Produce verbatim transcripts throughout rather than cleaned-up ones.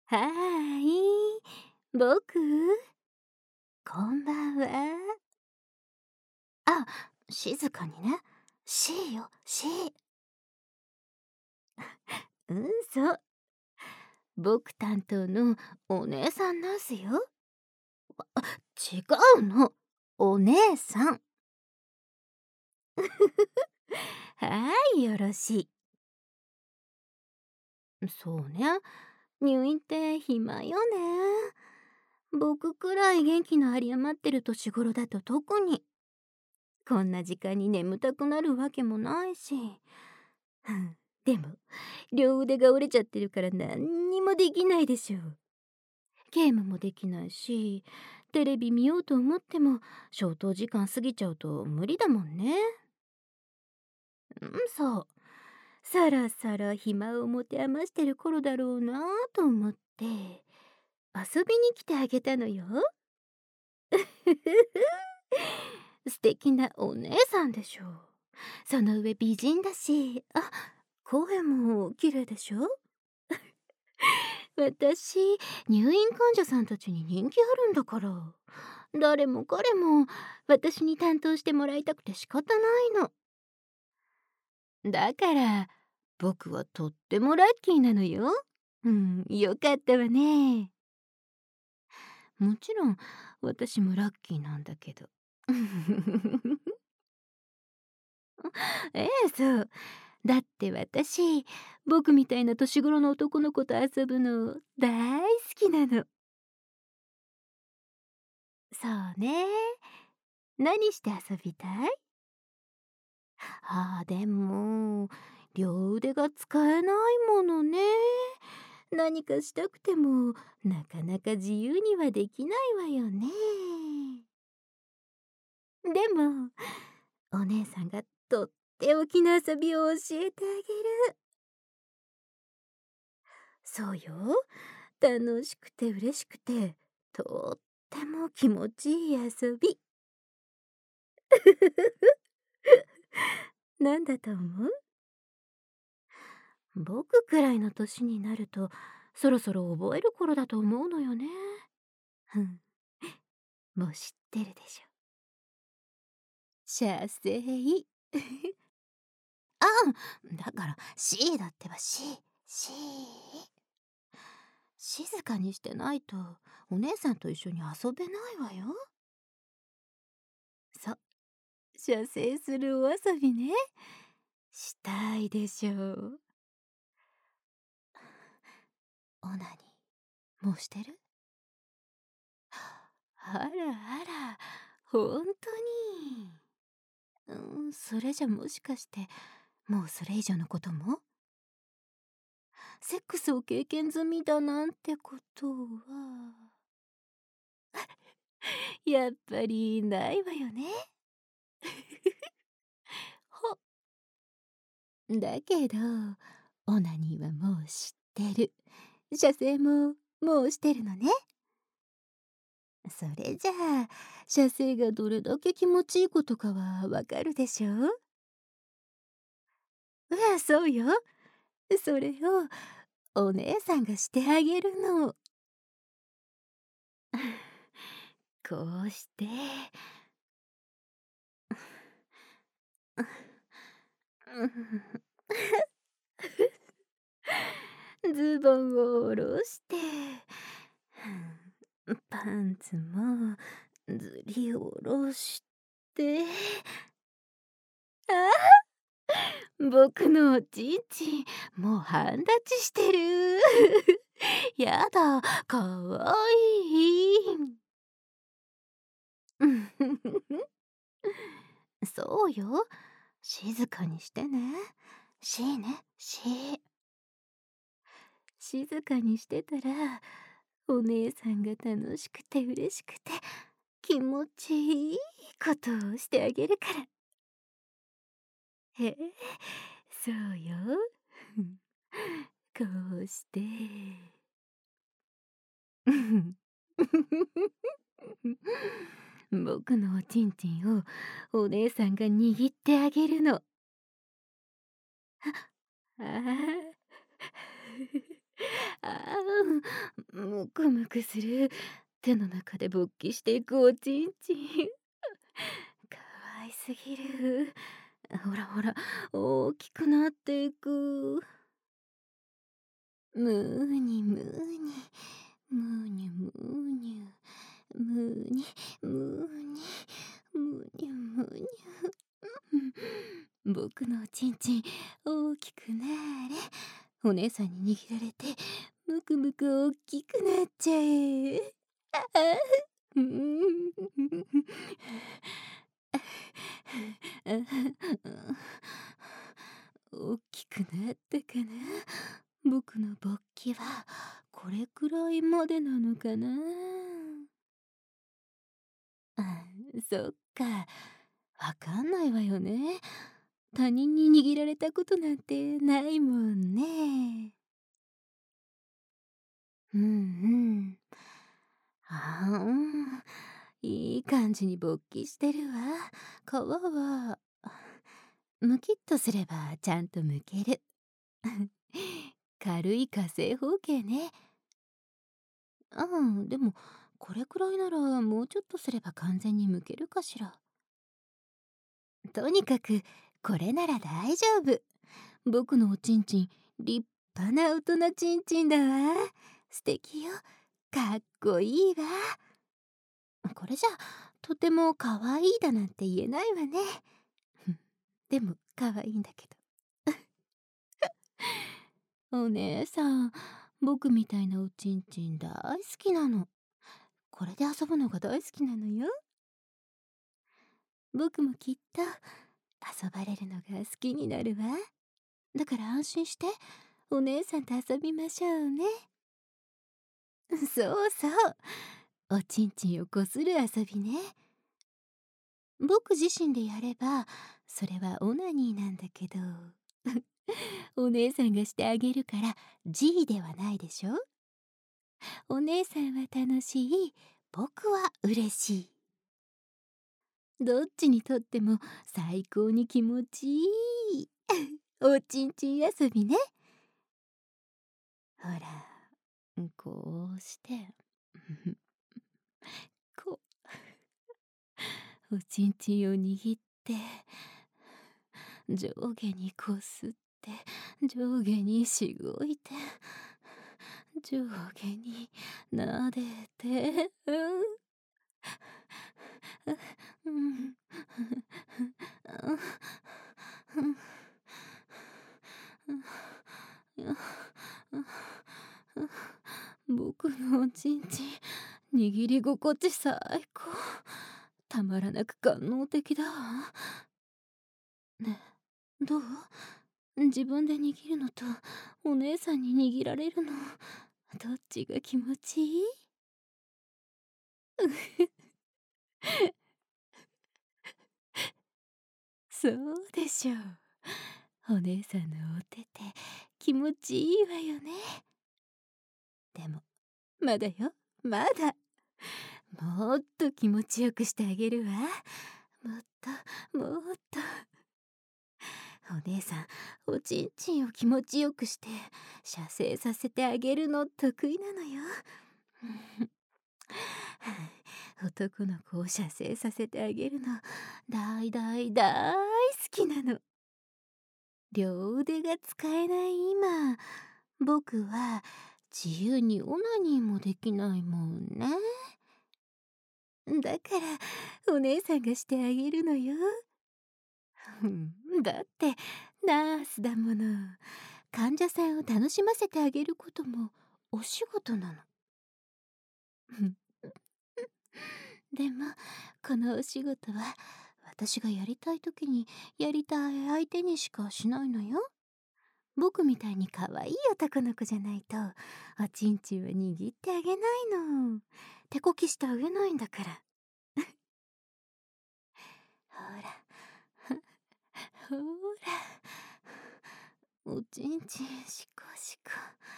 はーい、僕、こんばんは。あ、静かにね。しよ、し。うん、そう。僕担当のお姉さんなんすよ。あ、違うの。お姉さん。はーい、よろしい。そうね。入院って暇よね。僕くらい元気の有り余ってる年頃だと特に。こんな時間に眠たくなるわけもないし。うん、でも両腕が折れちゃってるから何にもできないでしょ。ゲームもできないし、テレビ見ようと思っても消灯時間過ぎちゃうと無理だもんね。うん、そう。そろそろ暇を持て余してる頃だろうなと思って遊びに来てあげたのよ。素敵なお姉さんでしょ。その上美人だし、あ、声も綺麗でしょ。私、入院患者さんたちに人気あるんだから、誰も彼も私に担当してもらいたくて仕方ないの。だから僕はとってもラッキーなのよ。うん、よかったわね。もちろん私もラッキーなんだけど。ええ、そう。だって私、僕みたいな年頃の男の子と遊ぶの大好きなの。そうね。何して遊びたい？ああ、でも、両腕が使えないものね。何かしたくても、なかなか自由にはできないわよね。でも、お姉さんがとっておきの遊びを教えてあげる。そうよ。楽しくて嬉しくて、とっても気持ちいい遊び。なんだと思う？僕くらいの年になると、そろそろ覚える頃だと思うのよね。うん、もう知ってるでしょ。射精。ああ、だから C だってば C、C。静かにしてないとお姉さんと一緒に遊べないわよ。そう、射精するお遊びね。したいでしょう。オナニー、もうしてる？あらあら、ほんとに。うん、それじゃもしかして、もうそれ以上のことも？セックスを経験済みだなんてことは、やっぱりないわよね。ほだけど、オナニーはもう知ってる。射精ももうしてるのね。それじゃあ、射精がどれだけ気持ちいいことかはわかるでしょ？うわ、そうよ。それをお姉さんがしてあげるの。こうして、ズボンを下ろして、パンツもずり下ろして、ああ、僕のおちんちん、もう半立ちしてる。やだ、かわいい。そうよ。静かにしてね。しーね、しー。静かにしてたら、お姉さんが楽しくて嬉しくて、気持ちいいことをしてあげるから。へえ、そうよ。こうして。僕のおちんちんをお姉さんが握ってあげるの。ああ。ああ、 むくむくする手の中で勃起していくおちんちんかわいすぎる。ほらほら大きくなっていく。むーにむーにむにゅむにゅむにむにむにゅむにゅ僕のおちんちん大きくなれ。お姉さんに握られてむくむく大きくなっちゃえ。ああうん大きくなったかな。僕の勃起はこれくらいまでなのかな。あ、そっか。わかんないわよね。他人に握られたことなんてないもんね。うんうん。あん、いい感じに勃起してるわ。皮はむきっとすればちゃんとむける。軽い火星方形ね。うん、でもこれくらいならもうちょっとすれば完全にむけるかしら。とにかくこれなら大丈夫。僕のおちんちん立派な大人ちんちんだわ。素敵よ。かっこいいわ。これじゃとても可愛いだなんて言えないわね。でも可愛いんだけど。お姉さん、僕みたいなおちんちん大好きなの。これで遊ぶのが大好きなのよ。僕もきっと遊ばれるのが好きになるわ。だから安心してお姉さんと遊びましょうね。そうそう。おちんちんをこする遊びね。僕自身でやればそれはオナニーなんだけどお姉さんがしてあげるから G ではないでしょ。お姉さんは楽しい、僕は嬉しい。どっちにとっても最高に気持ちいいおちんちん遊びね。ほらこうしてこうおちんちんを握って上下にこすって上下にしごいて上下に撫でてうん僕のおちんちん握り心地最高。たまらなく官能的だわ。ねえ、どう？自分で握るのとお姉さんに握られるのどっちが気持ちいい？そうでしょう。お姉さんのお手って気持ちいいわよね。でもまだよ、まだ。もっと気持ちよくしてあげるわ。もっともっと。お姉さんおちんちんを気持ちよくして射精させてあげるの得意なのよ。男の子を射精させてあげるの大大大好きなの。両腕が使えない今、僕は自由にオナニーもできないもんね。だからお姉さんがしてあげるのよ。だってナースだもの。患者さんを楽しませてあげることもお仕事なの。でもこのお仕事は私がやりたい時にやりたい相手にしかしないのよ。僕みたいに可愛い男の子じゃないとおちんちんは握ってあげないの。手こきしてあげないんだから。ほらほらおちんちんしこしこ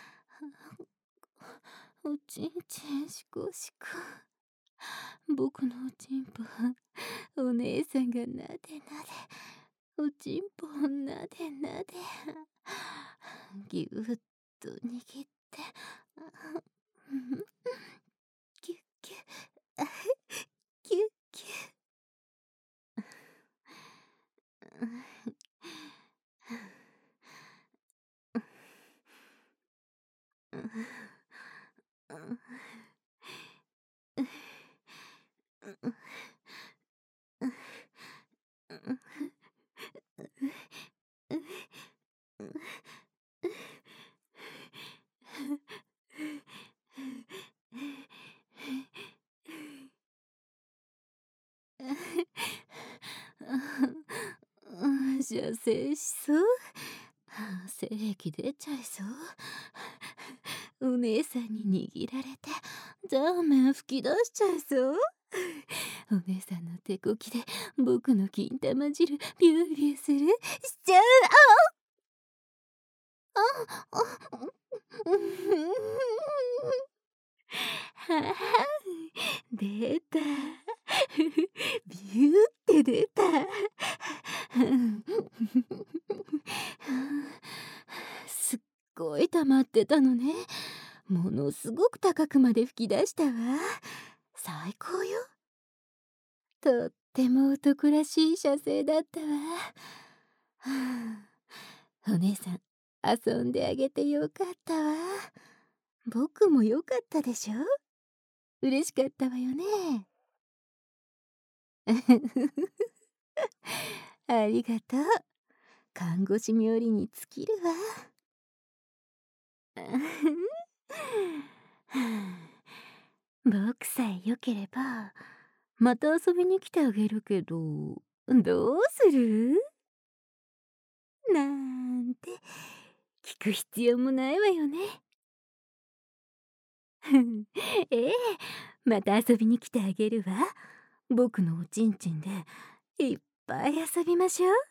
おちんちんしこしこ。僕のおちんぽお姉さんがなでなでおちんぽをなでなでぎゅっと握って射精しそう。精液出ちゃいそう。お姉さんに握られてザーメン吹き出しちゃいそう。お姉さんの手こきで僕の金玉汁ビュービューするしちゃう。あああはあ出た。ビューって出た。すっごい溜まってたのね。ものすごく高くまで吹き出したわ。最高よ。とっても男らしい射精だったわ。はあ、お姉さん遊んであげてよかったわ。僕もよかったでしょ。嬉しかったわよね。ありがとう。看護師冥利に尽きるわ。僕さえ良ければまた遊びに来てあげるけど、どうする？なんて聞く必要もないわよね。ええ、また遊びに来てあげるわ。僕のおちんちんでいっぱい遊びましょう。